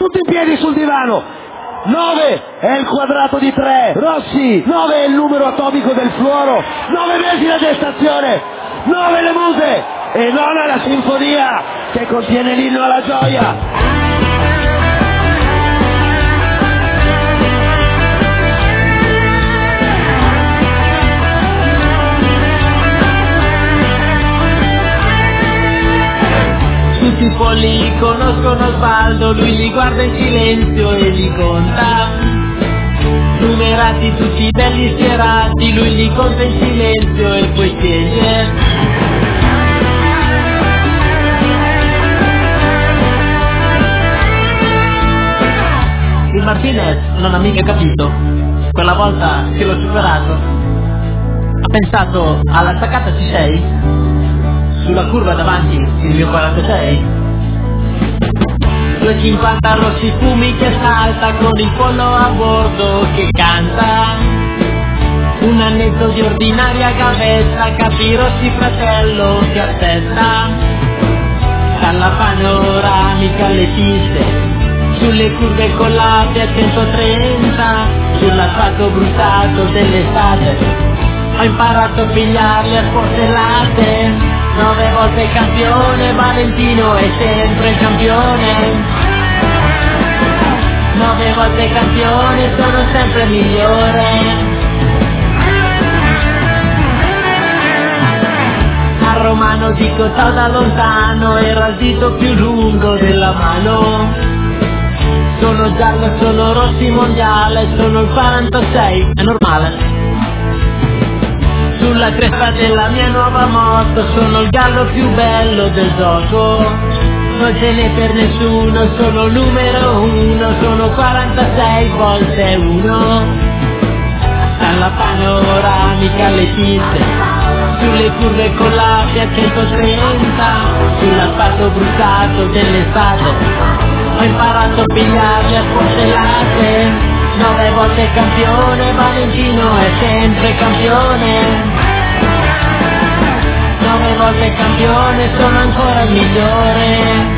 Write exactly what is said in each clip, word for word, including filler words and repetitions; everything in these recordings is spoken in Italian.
tutti in piedi sul divano. nove è il quadrato di tre. Rossi, nove è il numero atomico del fluoro. nove mesi la gestazione. nove le muse. E nona la sinfonia che contiene l'inno alla gioia. Tutti i polli conoscono Osvaldo, lui li guarda in silenzio e li conta. Numerati tutti belli schierati, lui li conta in silenzio e poi chiede. Il Martinez non ha mica capito, quella volta che l'ho superato. Ha pensato, alla staccata ci sei? Sulla curva davanti il mio quarantasei. duecentocinquanta rossi fumi che salta con il pollo a bordo che canta. Un annetto di ordinaria gavetta, capi rossi fratello che aspetta. Dalla panoramica alle piste, sulle curve collate a centotrenta, sull'asfalto bruciato dell'estate ho imparato a pigliarle a sportellate. Nove volte campione, Valentino è sempre campione. Nove volte campione, sono sempre migliore. Al romano dico ciao da lontano, era il dito più lungo della mano. Sono giallo, sono rossi mondiale, sono il quarantasei, è normale. Sulla cresta della mia nuova moto sono il gallo più bello del gioco. Non ce n'è per nessuno, sono il numero uno, sono quarantasei volte uno. Dalla panoramica alle piste, sulle curve collate a centotrenta, sull'asfalto bruciato dell'estate ho imparato a pigliarle a sportellate. Nove volte campione, Valentino è sempre campione. Nove volte campione, sono ancora il migliore.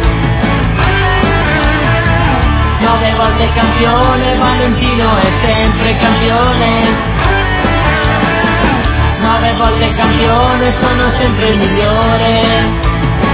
Nove volte campione, Valentino è sempre campione. Nove volte campione, sono sempre il migliore.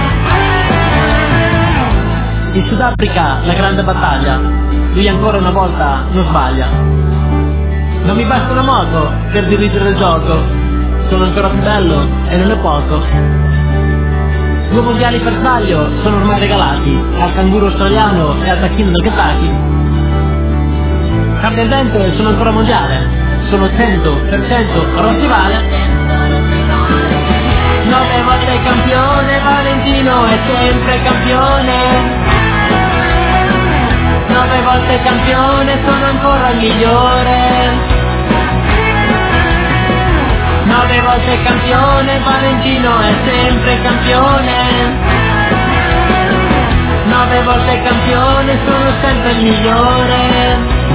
In Sudafrica, la grande battaglia, lui ancora una volta non sbaglia. Non mi basta una moto per dirigere il gioco, sono ancora più bello e non è poco. Due mondiali per sbaglio sono ormai regalati al canguro australiano e al tacchino del Kentucky. Cambia il vento e sono ancora mondiale, sono cento per cento Rossi vale. Nove volte campione, Valentino è sempre campione. Nove volte campione, sono ancora il migliore. Nove volte campione, Valentino è sempre campione. Nove volte campione, sono sempre il migliore.